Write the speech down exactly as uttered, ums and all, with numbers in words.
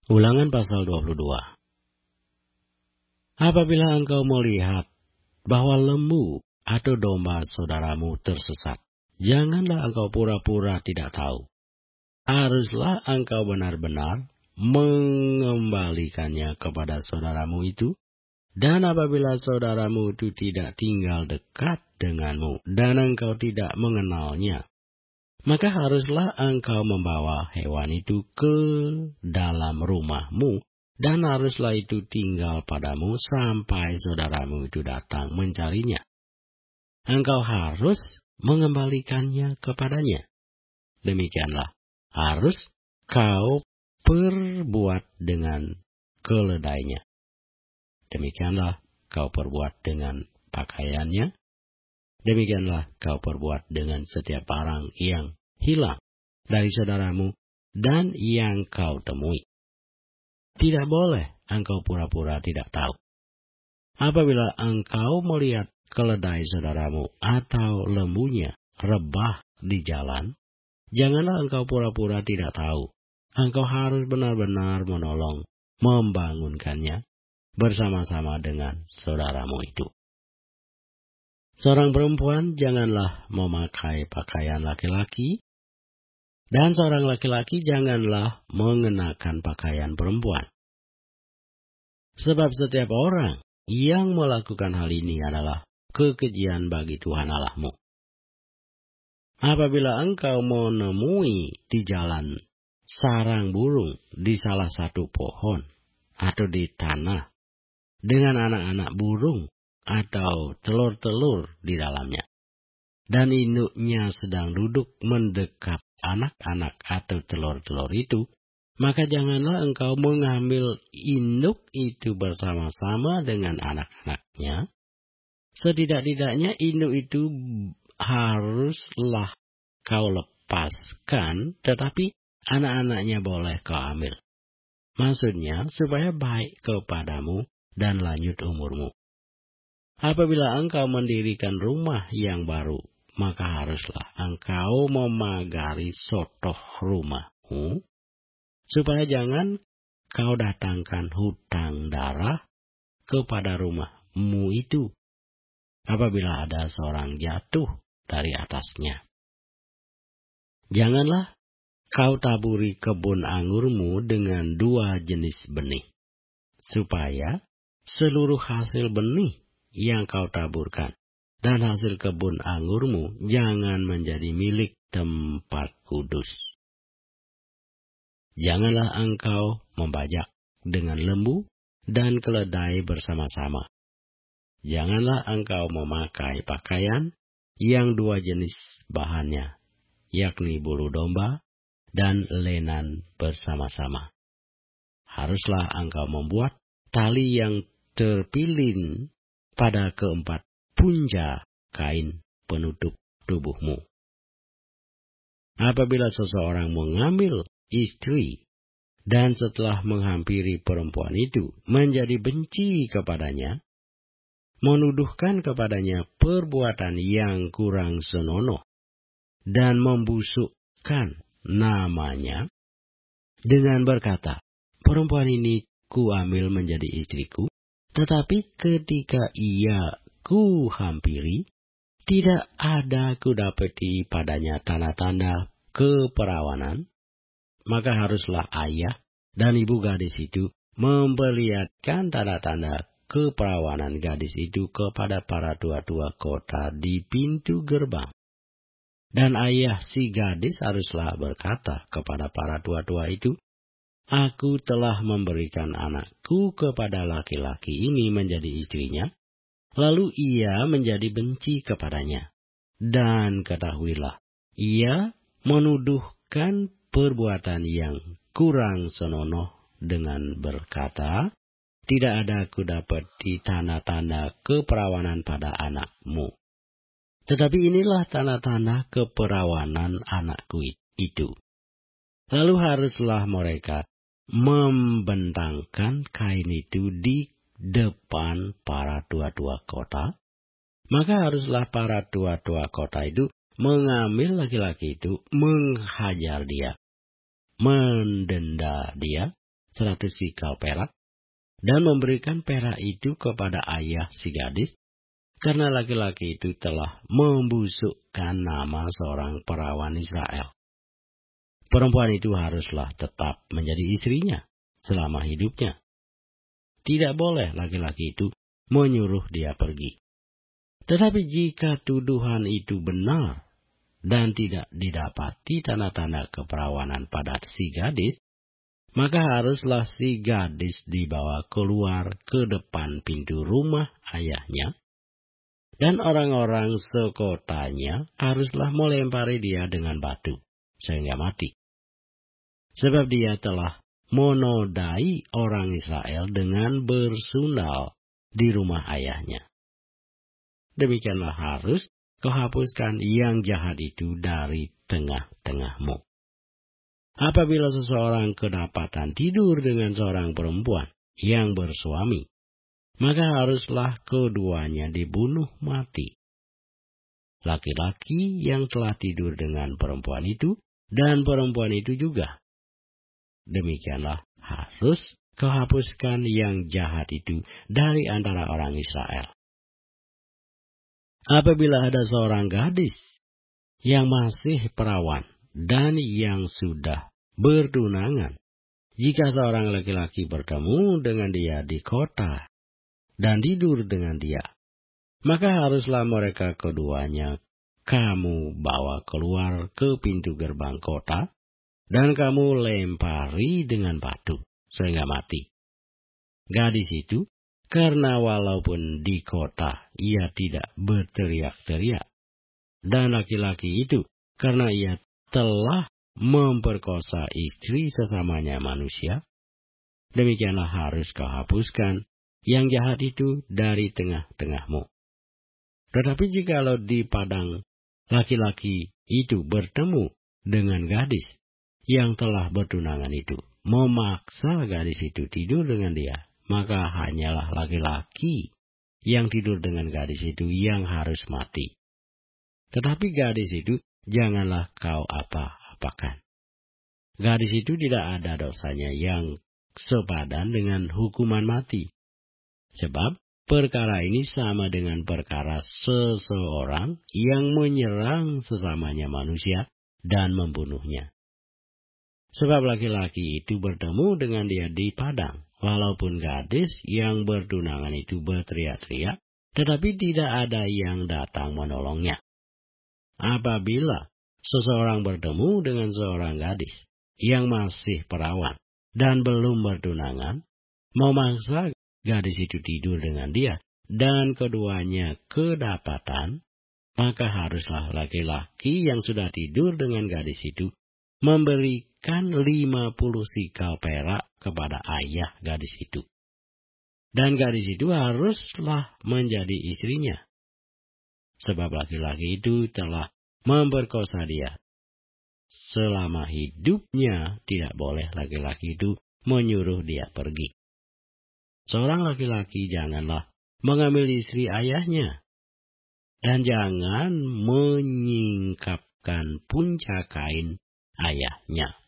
Ulangan pasal dua puluh dua. Apabila engkau melihat bahwa lembu atau domba saudaramu tersesat, janganlah engkau pura-pura tidak tahu. Haruslah engkau benar-benar mengembalikannya kepada saudaramu itu. Dan apabila saudaramu itu tidak tinggal dekat denganmu dan engkau tidak mengenalnya, maka haruslah engkau membawa hewan itu ke dalam rumahmu dan haruslah itu tinggal padamu sampai saudaramu itu datang mencarinya. Engkau harus mengembalikannya kepadanya. Demikianlah harus kau perbuat dengan keledainya. Demikianlah kau perbuat dengan pakaiannya. Demikianlah kau perbuat dengan setiap barang yang hilang dari saudaramu dan yang kau temui. Tidak boleh engkau pura-pura tidak tahu. Apabila engkau melihat keledai saudaramu atau lembunya rebah di jalan, janganlah engkau pura-pura tidak tahu. Engkau harus benar-benar menolong, membangunkannya bersama-sama dengan saudaramu itu. Seorang perempuan janganlah memakai pakaian laki-laki, dan seorang laki-laki janganlah mengenakan pakaian perempuan. Sebab setiap orang yang melakukan hal ini adalah kekejian bagi Tuhan Allahmu. Apabila engkau menemui di jalan sarang burung di salah satu pohon atau di tanah, dengan anak-anak burung atau telur-telur di dalamnya, dan induknya sedang duduk mendekap anak-anak atau telur-telur itu, maka janganlah engkau mengambil induk itu bersama-sama dengan anak-anaknya. Setidak-tidaknya induk itu haruslah kau lepaskan, tetapi anak-anaknya boleh kau ambil. Maksudnya supaya baik kepadamu dan lanjut umurmu. Apabila engkau mendirikan rumah yang baru, maka haruslah engkau memagari sotoh rumahmu, supaya jangan kau datangkan hutang darah kepada rumahmu itu, apabila ada seorang jatuh dari atasnya. Janganlah kau taburi kebun anggurmu dengan dua jenis benih, supaya seluruh hasil benih yang kau taburkan dan hasil kebun anggurmu jangan menjadi milik tempat kudus. Janganlah engkau membajak dengan lembu dan keledai bersama-sama. Janganlah engkau memakai pakaian yang dua jenis bahannya, yakni bulu domba dan lenan bersama-sama. Haruslah engkau membuat tali yang terpilin pada keempat punca kain penutup tubuhmu. Apabila seseorang mengambil istri dan setelah menghampiri perempuan itu menjadi benci kepadanya, menuduhkan kepadanya perbuatan yang kurang senonoh dan membusukkan namanya dengan berkata, perempuan ini kuambil menjadi istriku, tetapi ketika ia kuhampiri, tidak ada kudapati padanya tanda-tanda keperawanan, maka haruslah ayah dan ibu gadis itu memperlihatkan tanda-tanda keperawanan gadis itu kepada para tua-tua kota di pintu gerbang. Dan ayah si gadis haruslah berkata kepada para tua-tua itu, aku telah memberikan anakku kepada laki-laki ini menjadi istrinya, lalu ia menjadi benci kepadanya. Dan ketahuilah, ia menuduhkan perbuatan yang kurang senonoh dengan berkata, tidak ada kudapati tanda-tanda keperawanan pada anakmu. Tetapi inilah tanda-tanda keperawanan anakku itu. Lalu haruslah mereka membentangkan kain itu di depan para tua-tua kota. Maka haruslah para tua-tua kota itu mengambil laki-laki itu, menghajar dia, mendenda dia, seratus sikal perak, dan memberikan perak itu kepada ayah si gadis, karena laki-laki itu telah membusukkan nama seorang perawan Israel. Perempuan itu haruslah tetap menjadi istrinya selama hidupnya. Tidak boleh laki-laki itu menyuruh dia pergi. Tetapi jika tuduhan itu benar dan tidak didapati tanda-tanda keperawanan pada si gadis, maka haruslah si gadis dibawa keluar ke depan pintu rumah ayahnya, dan orang-orang sekotanya haruslah melempari dia dengan batu, sehingga mati. Sebab dia telah menodai orang Israel dengan bersundal di rumah ayahnya. Demikianlah harus kau hapuskan yang jahat itu dari tengah-tengahmu. Apabila seseorang kedapatan tidur dengan seorang perempuan yang bersuami, maka haruslah keduanya dibunuh mati. Laki-laki yang telah tidur dengan perempuan itu, dan perempuan itu juga. Demikianlah harus kau hapuskan yang jahat itu dari antara orang Israel. Apabila ada seorang gadis yang masih perawan dan yang sudah bertunangan, jika seorang laki-laki bertemu dengan dia di kota dan tidur dengan dia, maka haruslah mereka keduanya kamu bawa keluar ke pintu gerbang kota, dan kamu lempari dengan batu, sehingga mati. Gadis itu, karena walaupun di kota ia tidak berteriak-teriak, dan laki-laki itu, karena ia telah memperkosa istri sesamanya manusia, demikianlah harus kau hapuskan yang jahat itu dari tengah-tengahmu. Tetapi jikalau di padang laki-laki itu bertemu dengan gadis yang telah bertunangan itu, memaksa gadis itu tidur dengan dia, maka hanyalah laki-laki yang tidur dengan gadis itu yang harus mati. Tetapi gadis itu janganlah kau apa-apakan. Gadis itu tidak ada dosanya yang sepadan dengan hukuman mati. Sebab perkara ini sama dengan perkara seseorang yang menyerang sesamanya manusia dan membunuhnya. Sebab laki-laki itu bertemu dengan dia di padang, walaupun gadis yang bertunangan itu berteriak-teriak, tetapi tidak ada yang datang menolongnya. Apabila seseorang bertemu dengan seorang gadis yang masih perawan dan belum bertunangan, memaksa gadis itu tidur dengan dia, dan keduanya kedapatan, maka haruslah laki-laki yang sudah tidur dengan gadis itu memberikan lima puluh sikal perak kepada ayah gadis itu. Dan gadis itu haruslah menjadi istrinya. Sebab laki-laki itu telah memperkosa dia. Selama hidupnya tidak boleh laki-laki itu menyuruh dia pergi. Seorang laki-laki janganlah mengambil istri ayahnya, dan jangan menyingkapkan puncak kain ayahnya.